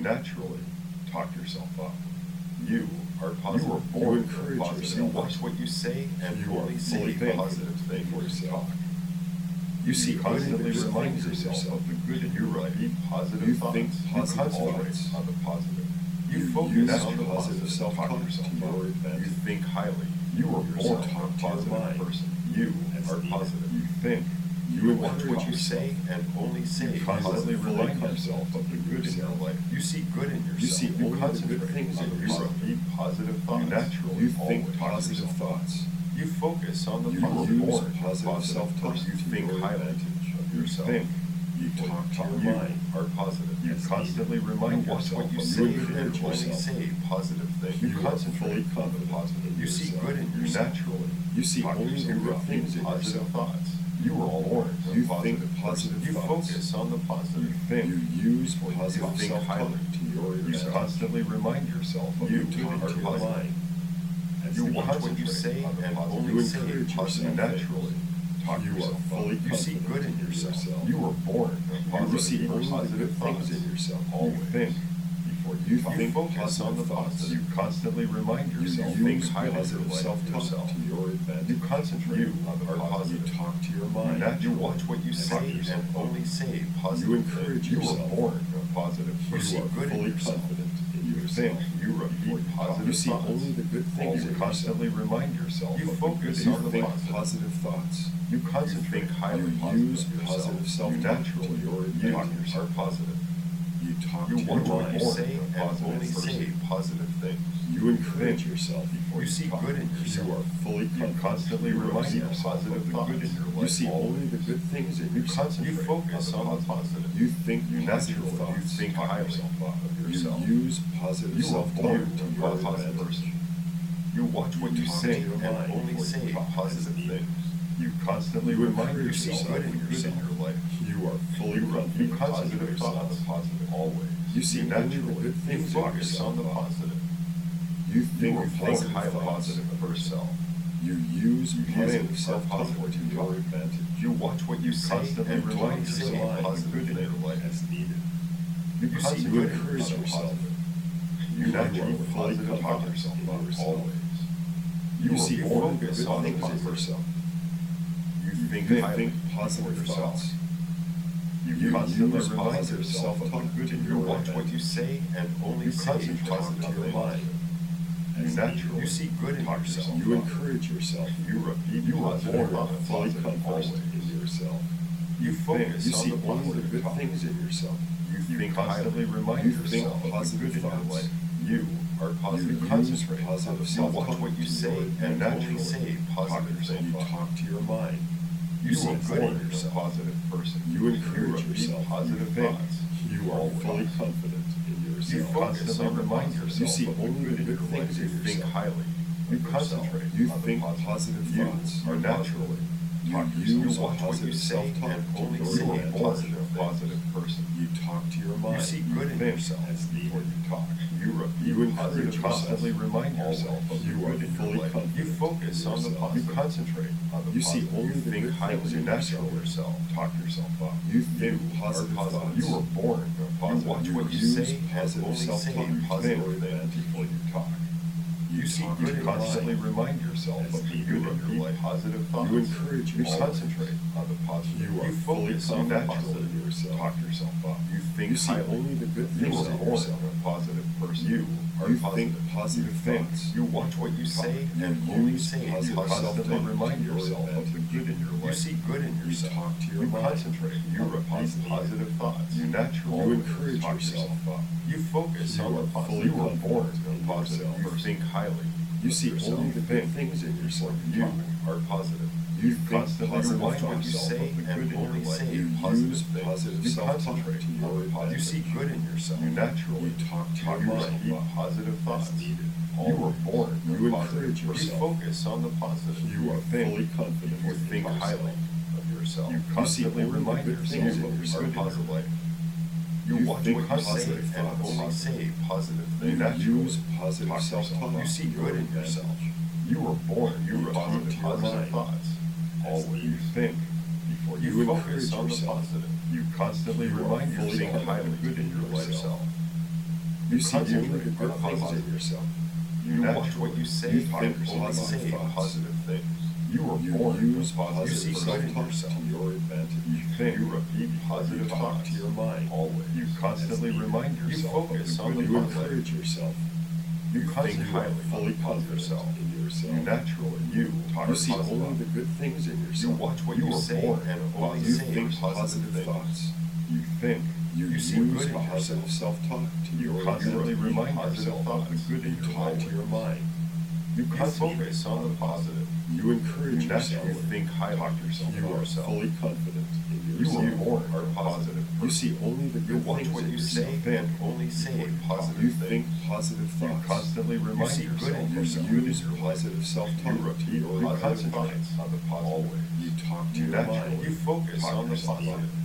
naturally talk yourself up. You are You positive. were born You encourage positive. yourself. You watch what you say and You are only say fully positive confident things in when you yourself. talk. You see constantly only the good remind things in yourself yourself. of the good in your life. You positive You thoughts. think You positive concentrate thoughts. on the positive. You You focus use on the positive positive. self-talk Talk yourself to up. your advantage. You think highly. You were of born yourself. to A your positive mind. person. You As are needed. positive. You think. You watch encourage what you yourself. say and only say You constantly positive remind things. yourself of the good in your life. You see good in yourself. You see only the good concentrate things on in the yourself. positive. You positive thoughts. You naturally You think always positive yourself. thoughts. You focus on the You positive. use Born positive positive self-talk person. You to think your highly advantage. of You yourself. think. You talk to your You mind. are positive. You As constantly needed. remind You watch yourself what you of say the good and in only yourself. say positive things. You You are concentrate fully on the confident positive. in You see yourself. good in yourself. Naturally, you see Talk only the yourself good up. things in Positive yourself. thoughts. You were born. You think person. positive You thoughts. focus on the You positive. think. You use You positive think self-talk highly. to your You advantage. constantly remind yourself of You the good talk in to your your mind. mind. As You the watch what you concentrate say on the and positive. only You say encourage positive yourself. naturally. Talk You are yourself fully up. You see confident good in in yourself. yourself. You were born positive. You see only the positive good things thoughts. in yourself. Always. You think. Before You talk. think focus positive on the thoughts. positive. You constantly remind You yourself. use highly of positive your life, self-talk yourself. to your advantage. You concentrate on the positive. You talk to your You mind. naturally watch what you As say yourself. and only say positive. You encourage things. yourself. You were born a positive. You You see are good in fully yourself. confident in You yourself. think. You repeat positive You see thoughts. only the good things You in constantly yourself. remind yourself. You of the focus good. on the You think positive. positive thoughts. You concentrate highly You positive use of yourself. positive You self-talk naturally to your you advantage. are positive. You talk You to watch your what you mind. say and only say positive things. You encourage yourself. You see good in yourself. You are fully You confident. constantly You remind receive yourself of positive the thoughts. good in your life. You see only the good things in You yourself. concentrate. You focus on the positive. You think You positive naturally thoughts. think Talk highly yourself up. of yourself. You use positive You are self-talk born to a your positive advantage. person. You watch what You you talk say to your and mind only before you say talk. positive As needed. things. You constantly You remind encourage yourself yourself. good in your life. You are fully confident. You in concentrate yourself. on the positive always. You see only the naturally good things you in focus yourself. on the positive. You You think think positive highly thoughts. positive of yourself. You use You positive think self-talk positive to to your talk. advantage. You watch what you say constantly and remind only say yourself positive good in your things. life as needed. You You concentrate encourage on the yourself. positive. You You naturally are fully positive talk confident yourself in up yourself. always. You see you only the focus good on the things in positive. yourself. You think You highly think of positive yourself. thoughts. You constantly use remind positive yourself of self-talk the good to in your your watch what advantage. you say and only You say concentrate positive on your things. mind. You As naturally needed. you see good in Talk yourself. You encourage yourself. You repeat You are positive born thoughts fully always. confident in yourself. You focus You on see the only the positive good talk. things in yourself. You think constantly remind You yourself think of the positive good in your thoughts. life. You are positive. You use concentrate positive on the self-talk watch what you to say your and advantage. only say positive things. You talk to your mind. You see are good in born yourself. A positive person. You encourage repeat yourself. positive You think. thoughts. You are Always. fully confident in yourself. You constantly remind yourself You see of the only good the in good your things life. in You think yourself. highly. You concentrate. You on the think positive. positive You thoughts. are naturally. You Talk use yourself. You watch what positive you say self-talk and to only your say advantage. positive person. You talk to your mind. You see good in think yourself as before needed. you talk. You repeat You encourage positive yourself. constantly remind yourself of the You are good in your fully life. confident You focus in on the yourself. positive. You concentrate on the You see positive. only You the think good highly. things You in naturally yourself. talk yourself up. You think You positive are thoughts. You were born a positive. You watch You what you use say and positive only say self-talk to positive your things advantage. before you talk. You see talk good to and your constantly mind. remind yourself As of the you good in repeat your life. Positive thoughts. You encourage You yourself. concentrate on the positive. You are fully focus on the confident positive. in yourself. Talk yourself up. You think You see highly. only the good You things were in born yourself. a positive person. You are You positive. think positive You think. thoughts. You watch what you say You and only use say positive constantly self-talk remind to your yourself of the advantage. good in your life. You see good in You yourself. talk to your You mind. concentrate. You on the repeat positive thoughts. You naturally You encourage talk yourself. up. You focus You on the are positive. fully You were born confident a in positive. yourself. You think highly. You of see yourself. only the good things in yourself. You are positive. You You think constantly positive remind what you thoughts. say and only say You positive use things. positive You self-talk concentrate to your on the positive. You see advantage. good in yourself. You naturally You talk to your you mind. repeat positive thoughts. As needed. You were born a You positive encourage person. yourself. You focus on the positive. You are think. fully confident You in think yourself. highly of yourself. You see constantly only the remind good yourself things in of yourself. your positive life. You You watch think what you say positive and thoughts. only say positive things. You naturally use positive talk yourself. self-talk You see to your good in advantage. yourself. You were born. You You repeat talk to your positive mind. thoughts. As Always. you think before you You focus encourage on the yourself. positive. You constantly You are remind fully yourself highly confident good in in your yourself. lifestyle. You see only the concentrate good on things positive. in yourself. You watch what you say You and think only positive say thoughts. positive things. You were You born use with positive positive self-talk self-talk to your advantage. You think, You repeat positive you talk talk. to your mind. Always. You constantly As needed. remind You yourself focus of on the the good You in life. encourage yourself. You think concentrate you are on fully the positive confident self. in yourself. You naturally, you talk You see positive. only the good things in yourself. You watch what you were say born and with only positive say think positive positive thoughts. You think, You see use good in positive yourself. self-talk to You your constantly advantage. remind Positive yourself of the thoughts. good in You your talk life. to your mind. You You concentrate focus on the positive. You You encourage yourself. naturally think highly Talk of yourself. You are fully confident in You yourself. were born a positive You person. see only the You good watch things what in you yourself. say Think and only say before you talk. positive You things. think positive You thoughts. constantly remind see good yourself in of yourself. the good in Use your life. positive self-talk You to repeat your positive positive thoughts thoughts. on the positive. Always. You talk to You your naturally mind. You focus talk on the yourself positive. up.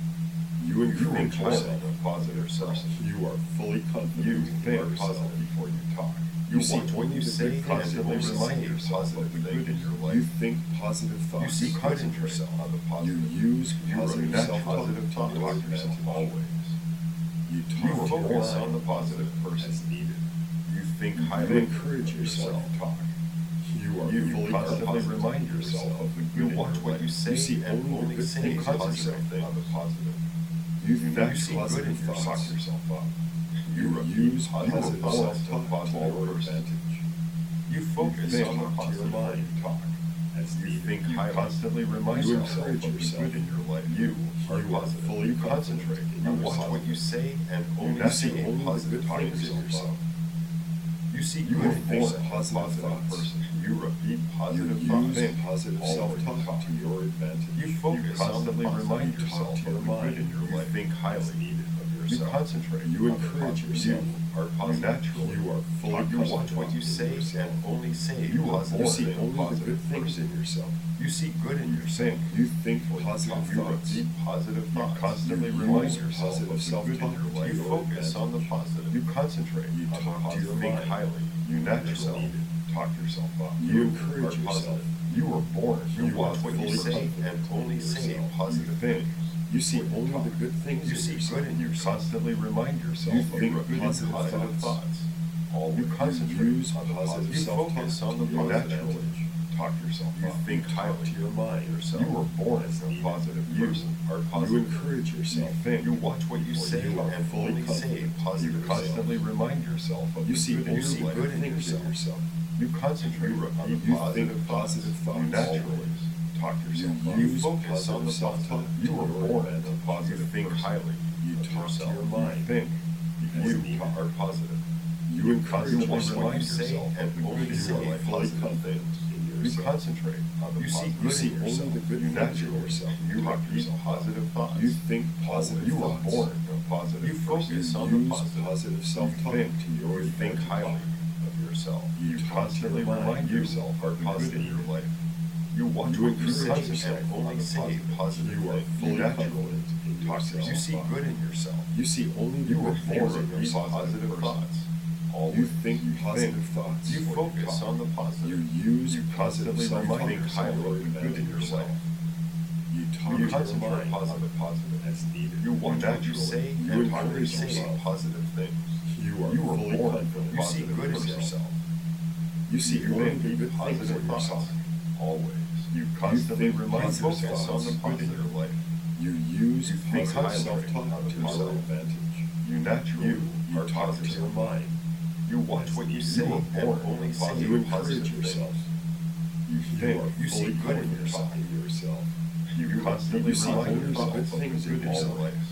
You You encourage think yourself. a positive person. You are fully confident You in think yourself. positive before you talk. You see watch what you the say good and constantly only remind say yourself of the good in your life. You think positive thoughts. You see good in Concentrate yourself on the You positive. use You positive remain self-talk positive to thoughts your to yourself advantage. always. You You talk to your focus mind on the positive person. as needed. You think You highly encourage of yourself. Talk. You are You fully constantly confident remind in yourself of the You good in watch your what life. you say You see and only only the good say things positive concentrate things. on the positive. You You think naturally see good positive in yourself. thoughts. Talk yourself up. You repeat use positive thoughts self-talk to positive your person. advantage. You You focus think on the talk to positive your mind. before you talk. As You needed. think highly. Constantly remind You yourself encourage of the yourself. good in your life. You are You are positive. fully You confident concentrate. in You your watch positive. what you say and only You see say only the positive good talk things in yourself yourself. up. You see You good are in born yourself, positive thoughts. person. You repeat You positive thoughts. use positive Always self-talk talk. to your advantage. You focus on the positive. remind You talk yourself to your of the good mind. in your You life. think highly needed of You yourself. concentrate. You on the encourage positive. yourself. You are positive. Naturally. You are fully You confident watch what you in say yourself. and only say You are positive. born see things, only the positive good things person. in yourself. You see good in You yourself. think. You think Before you positive talk. You thoughts. repeat positive thoughts. You constantly You remind use yourself positive of the good in self-talk your to life. your You focus on the advantage. positive. You concentrate. You on the talk to positive. your Think mind. highly. You naturally Needed. talk yourself up. You encourage are yourself. positive. You were born. You You watch are what you fully say confident and in only say yourself. positive You think. things. You see Before only talk. the good things You in see yourself. good and you constantly remind yourself You of think good positive positive thoughts. Always. You concentrate use on the positive positive. You self-talk focus on to the your positive. advantage. Talk yourself You up. think You talk highly to your mind yourself. You were born as a needed. positive You person. Are You positive. encourage yourself. You think. You watch what you Before say you are and fully only say confident. positive. You You constantly remind yourself of You the see good in only your the life. good in things in yourself. You concentrate You on the repeat- you positive think positive thoughts. You naturally talk You yourself up. use focus on positive the self-talk positive. to You were your born advantage. a positive. You think person. highly. You of talk to yourself. your mind. You think. As You needed. are positive. You You encourage constantly yourself. remind yourself and of the only good in say your life. fully Positive confident things. in You yourself. concentrate on the You see- positive. you see in only yourself. the good You things in naturally yourself. You talk yourself positive thoughts. You think positive You were thoughts. born a positive. You focus person. on You the use positive. positive self-talk You think to your You think advantage. highly of yourself. You You talk to constantly your mind. remind You yourself are of the good in positive. your life. You watch You what you encourage concentrate yourself and only on the say positive. positive You are things. fully naturally confident in talk yourself. yourself. You see good in yourself. You see only the You were good things born in with yourself. positive thoughts. Always. You think positive thoughts. You before focus talk. on the positive. You use You positive constantly self-talk remind to yourself your of the good in advantage. your life. You talk You to your concentrate mind on the positive. as needed. You watch what you naturally. say You and only encourage say yourself. positive things. You are You were fully born confident. You see good in yourself. You see You only think the good things positive in thoughts. yourself. Always. You constantly think remind positive yourself thoughts. on the good in your life. You use You think positive highly self-talk of to your yourself. advantage. You naturally You are talk to positive. your mind. You watch what you say were and born only with say positive. You encourage positive yourself. things. You think are you see fully good in confident yourself. in yourself. You constantly You see remind only the yourself good of the things good in in your yourself. life.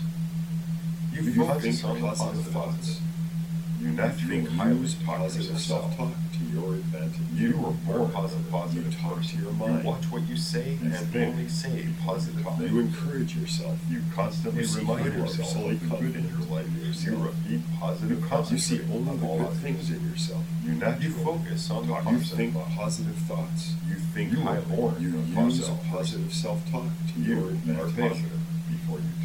You You focus think on the positive positive thoughts. thoughts. You naturally You highly use talk positive yourself. self-talk to your advantage. You were born are as a positive You talk to person. your You mind. watch what you say You and think only say positive things. You encourage yourself. You constantly You see remind good in yourself yourself. of the good in your life. You You repeat positive thoughts. You see only on the all good of things these. in yourself. You naturally focus on the You positive think thoughts. positive thoughts. You think You were highly born. of You yourself. use positive self-talk to You your are advantage. positive before you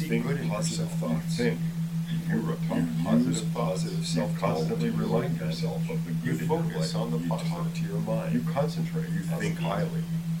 see think good in positive yourself. thoughts. You think. You You talk use positive thoughts. positive You self-talk constantly to remind remind yourself of the You good in your focus life. on the You positive. talk to your mind. You concentrate. You Of think the highly.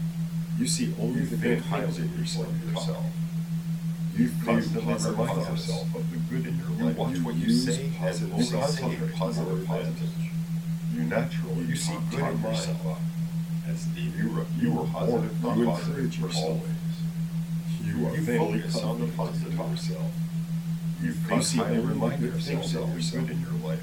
You see only You the think good highly things in yourself. of yourself. You You constantly positive remind thoughts. yourself of the good in your You life. watch what you use say and positive only thoughts. concentrate on Positive your thoughts. advantage. You naturally You see talk good in yourself yourself. up. As the You were born positive thought you positive encourage for yourself. always. You are You fully focus on the confident positive in thoughts. yourself. You see constantly only the remind good yourself things in of the yourself. good in your life.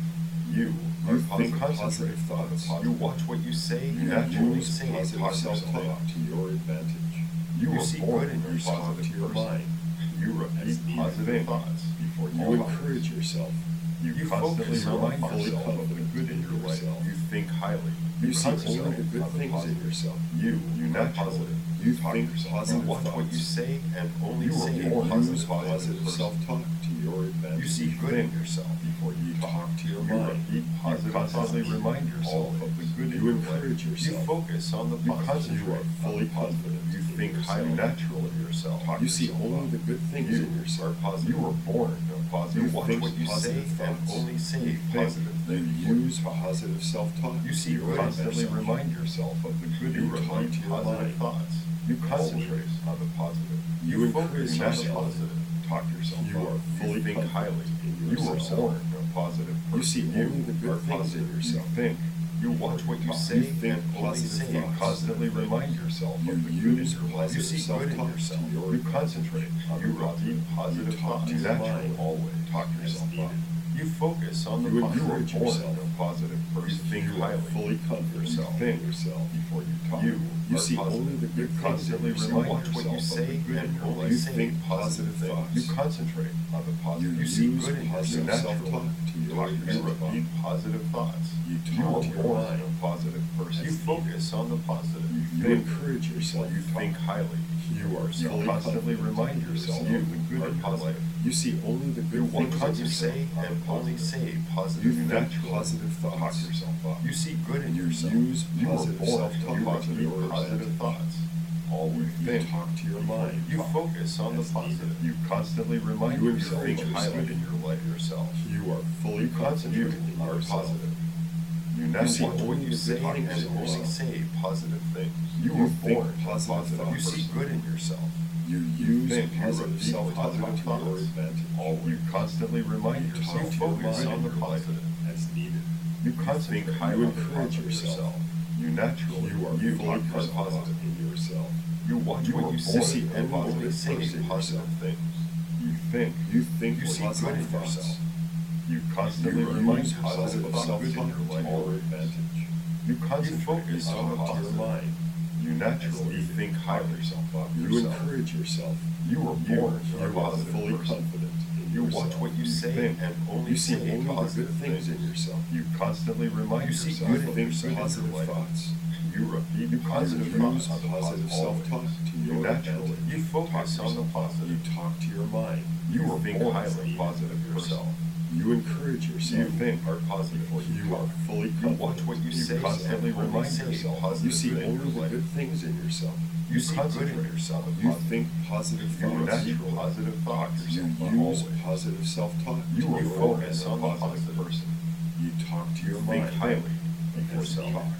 You You think think positive thoughts. You watch what you say You and only use say positive positive self-talk things. to your advantage. You were see born good in with yourself. positive To your person. mind. You As repeat needed positive thoughts before you you talk. encourage yourself. You constantly focus on remind fully yourself of the confident good in your life. yourself. You think highly. You see concentrate only the good on the things in positive. yourself. You are naturally positive. You talk think yourself. positive You watch thoughts. what you say and only You say use positive positive person. self-talk to your advantage. You see good in yourself before you talk to your You mind. repeat positive constantly thoughts. remind yourself of the good in You your life. encourage You yourself. focus on the You positive. concentrate You are fully on the positive. confident. You in think yourself. highly natural of yourself. You see only the good things You in yourself. are positive. You were born positive. You watch think what you say positive and thoughts. only say You positive think. things. You use positive self-talk. You see to your good in constantly yourself. remind yourself of the good You in your repeat life. positive thoughts. You concentrate Always. on the positive. You focus encourage on the yourself. positive. Talk yourself You up. are fully think confident highly. in You were yourself. born a positive person. You see only the are good things positive. in yourself. You think. You watch what you talk. say You think and only positive say thoughts. positive Constantly things. remind yourself You of the good in use your life. positive You see good in self-talk yourself. to your You concentrate on You the positive. repeat positive You talk thoughts. to your Naturally. mind. Always. Talk As yourself up. needed. You focus on the You positive. encourage yourself. A positive person. You think You are highly fully confident yourself. in yourself before you talk. You You are see positive. only the good You things in constantly yourself. remind watch what you yourself of say the good and in your only life. You say think positive positive thoughts. things. You concentrate on the positive. You see use good in positive yourself. self-talk to your You advantage. repeat positive thoughts. You You talk are to your born mind. a positive person. You focus on the positive. You think. encourage yourself. You think highly. You are You fully constantly confident remind in yourself You of the good are in your positive. life. You see only the You good watch things what in you yourself. say and only say You positive think naturally. positive thoughts. Talk yourself up. You see good in You yourself. use You were positive born self-talk You to repeat your positive advantage. thoughts. Always You think. talk to your mind. You focus on the As positive. needed. You constantly remind You yourself think of highly good in your life yourself. You are fully You confident concentrate in on yourself. positive. You You now see watch what only you the say good and things in only yourself. say positive things. You were think born positive You see thoughts. good in yourself. You use think. You positive repeat self-talk positive to your thoughts. advantage. Always. You constantly remind You yourself. focus good on in the your life. positive as needed. You think concentrate. highly You of encourage yourself. yourself. You naturally You are you fully are confident positive. in yourself. You watch You what were you born say a and positive only say person in positive yourself. things. You think You see positive good in thoughts. yourself. You constantly You remind use yourself positive of self-talk good in your to life. your advantage. You You concentrate. focus You on the talk to your positive. mind. You naturally As think needed. highly yourself up You yourself. encourage yourself. You were You born are a positive fully person. confident in You yourself. watch what you say think. and only You see say only the positive good things in yourself. You constantly remind You see yourself. good You in think yourself. positive Life. thoughts. You repeat You positive use thoughts on the positive self-talk to You your naturally advantage. you focus Talk on the yourself up. positive. You talk to your mind. You were think born highly a positive yourself. person. You encourage yourself. You think are positive before you talk. are fully You confident. watch what you say constantly and only remind say yourself. positive You see things in only your the life. good things in yourself. You see good in concentrate. yourself. You think positive You thoughts. repeat positive thoughts. You Always. use positive self-talk. You to were your born advantage. a positive person. You talk to You your think mind. highly of As yourself. needed.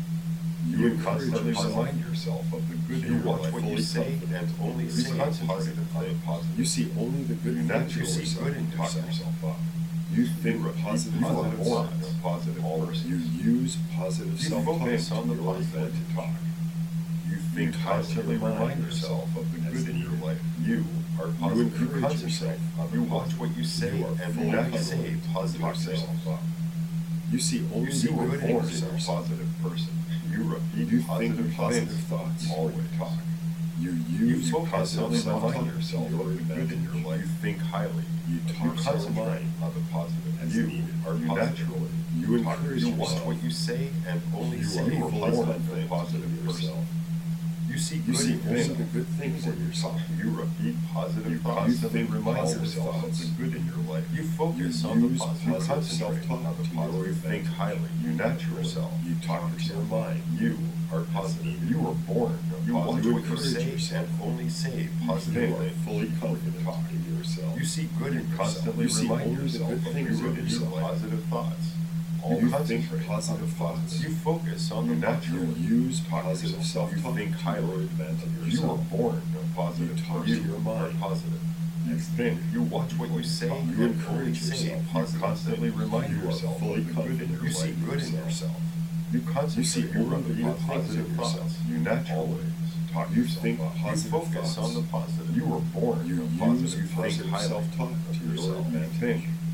You You constantly encourage yourself. remind yourself of the good You in your watch life. what You you say say and only You say concentrate positive on the things. positive. You see only the good You things naturally in see yourself. good in Talk yourself. up. You think repeat positive positive thoughts. thoughts. A positive Always. person. You use positive You self-talk focus to on the your positive. advantage. Talk. You You think constantly highly remind yourself of the as good in your needed. life. You are You positive. encourage concentrate. yourself on the You watch positive. what you say You are and fully only confident. say positive Talk things. yourself up. You see only You see you were good in born yourself. yourself. Positive person. You repeat You positive think positive things. thoughts. Always talk. You You use focus on positive the self-talk remind to yourself your of the good in your advantage. life. You think highly. You You talk to your concentrate mind. on the positive. As You needed. are You positive. naturally. You Talk. encourage You watch yourself. what you say and only You say are fully positive confident things. Positive in person. yourself. You see You good see in only yourself. the good things in yourself. You repeat positive You thoughts. constantly remind Always yourself of thoughts. the good in your life. You focus You on the use positive. You positive concentrate self-talk on the to your positive. You think advantage. highly. You naturally yourself. You talk to your yourself. mind. You are positive. needed. You were born. You watch You what you encourage say yourself. and only say You positive are things. fully before you confident talk. in yourself. You see good in yourself. constantly You see remind only the yourself good of things the good in in your your life. positive thoughts. You think concentrate positive on the thoughts. You focus on You the naturally naturally. use positive yourself. self-talk You think to highly your advantage. of You yourself. were born a positive You talk person. to your mind. Are positive. You Next think. You watch what you say You and encourage only say yourself. You positive constantly things. remind You are yourself fully of the good in confident. your You see life good in yourself. yourself. You constantly You see only the repeat good things in positive yourself. thoughts. You naturally Always talk You yourself think up. positive You focus thoughts. on the positive. You were born You a use positive positive self-talk self-talk to to your yourself. advantage. Think You before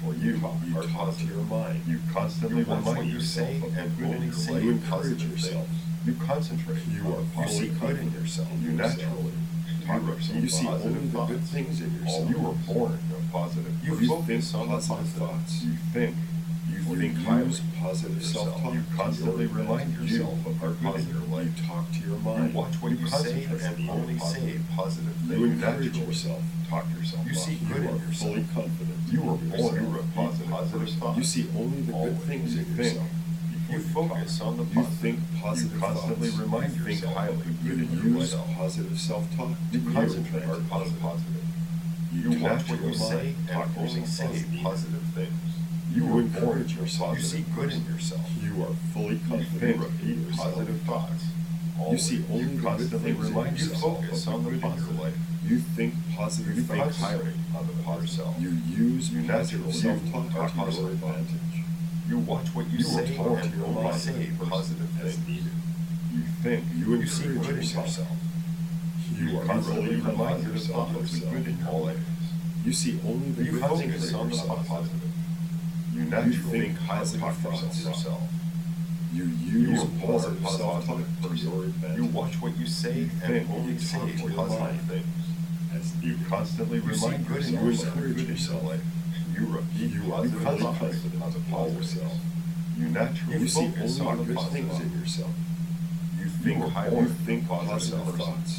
before you talk are to positive. your mind. You constantly You watch remind what you yourself say of the and good in only your say life. you You encourage positive yourself. things. You concentrate. You on are the fully positive good in things. yourself. You naturally talk yourself. You see positive only the thoughts. good things in yourself. You were born a positive. You person. focus on the positive thoughts. You think. You You think use highly positive of yourself. self-talk. You constantly remind yourself of the good in your life. You talk to your You mind. watch what you say concentrate and on only say positive things. You encourage naturally yourself. talk yourself You up. see good You in are yourself. fully confident. You were in born yourself. a positive thoughts. You see only the good Always. things You in think. yourself. You focus on the You positive. think positive You constantly thoughts. remind You think yourself highly. of the good in You your use life. positive self-talk. You to concentrate your on positive. You You watch what you naturally say and talk only yourself say up. positive things. You were born encourage a yourself. You see good in yourself. You are fully You confident. think in repeat yourself. positive thoughts. You Always. see only You the good constantly things in remind yourself. yourself You focus of on the the good in positive. your life. You think positive You thoughts. concentrate on the positive. You use You positive naturally self-talk are to your positive. advantage. You watch what you You say are taught and to your only mind say positive as things. needed. You think. You You see encourage good in yourself. yourself. You are constantly fully remind positive yourself of of the yourself. good in your life. You see only the You good focus things in on the yourself. positive. You You naturally think positive talk thoughts. yourself. You You use are born positive a self-talk positive to person. your advantage. You watch what you say You and think only you say talk to your positive mind things. as You needed. constantly You see remind good in yourself yourself. of the good in yourself. your life. You repeat You are positive fully thoughts confident on the in positive. yourself. You naturally You see focus only on the the good positive. things in yourself. You think You highly think of positive positive thoughts.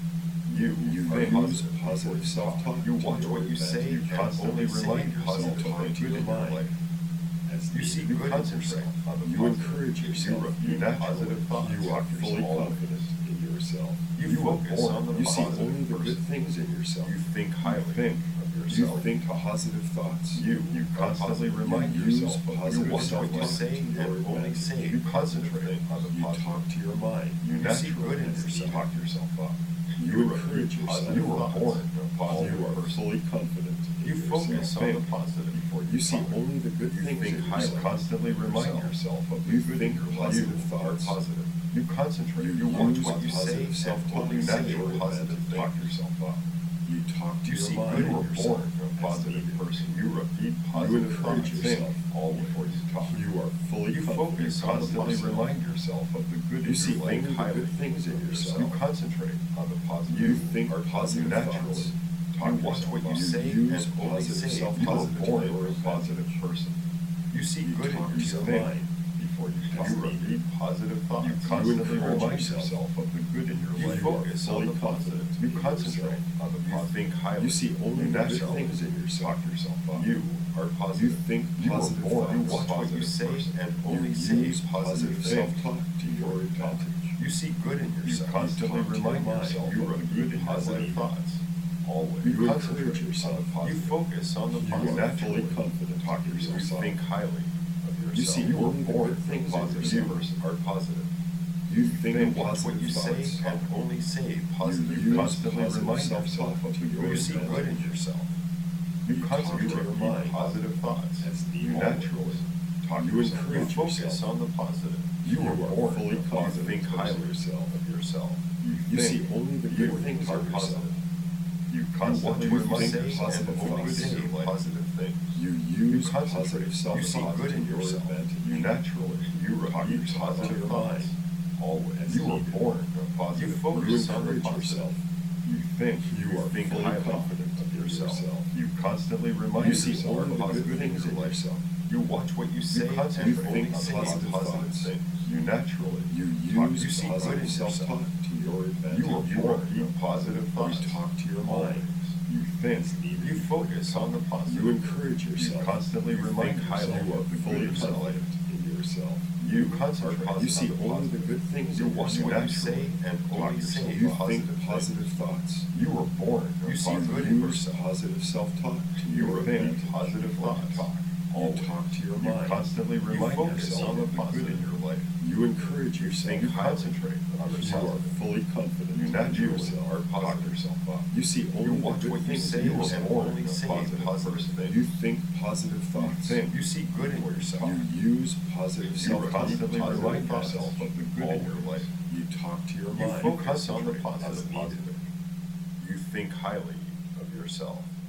You You think use positive self-talk. You to watch your what you say advantage. and constantly remind yourself You of talk the to good your in your mind life. as You needed. see good in yourself on the You positive. encourage yourself. You repeat positive thoughts. You are fully Always. confident in yourself. You focus on the You see positive only the good person. things in yourself. You think highly think. of You yourself. think positive thoughts. You constantly You remind use yourself of positive you watch what you self-talk say to your and only advantage. say You concentrate on the You positive. talk to your mind. You see naturally good in yourself. Talk yourself up. You encourage repeat yourself. positive You were thoughts. born a positive You are person. fully confident in You yourself. focus on the positive before You see talk. only the good You things think in highly. yourself. Constantly remind yourself of the You good think in your life. positive You are thoughts. positive. You concentrate. You You watch use what you say positive and self-talk only to say your positive advantage. Talk yourself up. You talk to You your see mind. good in You yourself. born A positive needed. person. You repeat positive encourage thoughts. yourself. Always before you talk. You are fully You confident. focus on the constantly positive. remind yourself of the good You in see your life. only the Highly good things in of yourself. You concentrate on the positive. You think are positive naturally. thoughts. You watch what you say use and only positive say self-talk positive to your things. A advantage. positive person. You see You good talk in to yourself. your mind Before you talk. as You needed. repeat positive thoughts. You You constantly encourage remind yourself. yourself of the good in your You life. focus fully on the positive. positive You in concentrate yourself. on the You positive. think highly. You see only You the good naturally things in yourself. Talk yourself up. You are positive. You think You were positive born. You thoughts. watch what you say Person. and You only say use positive things. self-talk to your advantage. You see good in You yourself. constantly talk to remind your mind. yourself You of the repeat good in your positive life. thoughts. Always. You concentrate encourage yourself. on the positive. You focus on the You positive. are Naturally fully confident talk in yourself. yourself. You think highly of yourself. You see you were only the born good things in positive. yourself. You are positive. You think You watch positive what you say thoughts. and only say positive. You use constantly positive remind self-talk yourself of to the your good. You see advantage. good in yourself. You You talk to constantly your repeat mind positive thoughts. as needed. You naturally talk You yourself. encourage You focus yourself. on the positive. You were are born fully a confident positive. Think in highly yourself. of yourself. You see only the good you things are in yourself. positive. You watch constantly what you remind think yourself positive of only thoughts. say positive things. You use concentrate. positive self-talk You see good in to your yourself. advantage. You naturally. You talk repeat yourself to positive your thoughts. mind. Always. As You were needed. born a positive. You focus on the encourage positive. yourself. You think. You are think fully highly confident of yourself. yourself. You constantly remind You see yourself only of the positive good things in life. yourself. You watch what you say constantly and think only say positive positive thoughts. things. You naturally. You talk- use you see good in positive self-talk yourself. to your advantage. You were born a positive thoughts. You talk to your Always. mind. You think. As needed. You focus on the positive. You encourage yourself. You constantly You remind think yourself highly of the fully good in your life. confident in yourself. You concentrate. You see on the only the positive. good things You in watch yourself. what you say and only say You positive think positive things. thoughts. You were born a You see positive good in person. yourself. Positive self-talk to You your think advantage. positive thoughts. You talk to your You mind. constantly remind focus yourself on the of the good in your life. You encourage yourself. Think concentrate on the You are positive. fully confident You in naturally yourself. are talk yourself up. You see You only the watch good what you things say in and yourself. only say positive things. You think positive thoughts. think. You see good in yourself. You use positive You self-talk. constantly to remind advantage. yourself of the good in your life. You talk to your You mind. focus on the as positive. needed. You think highly of yourself.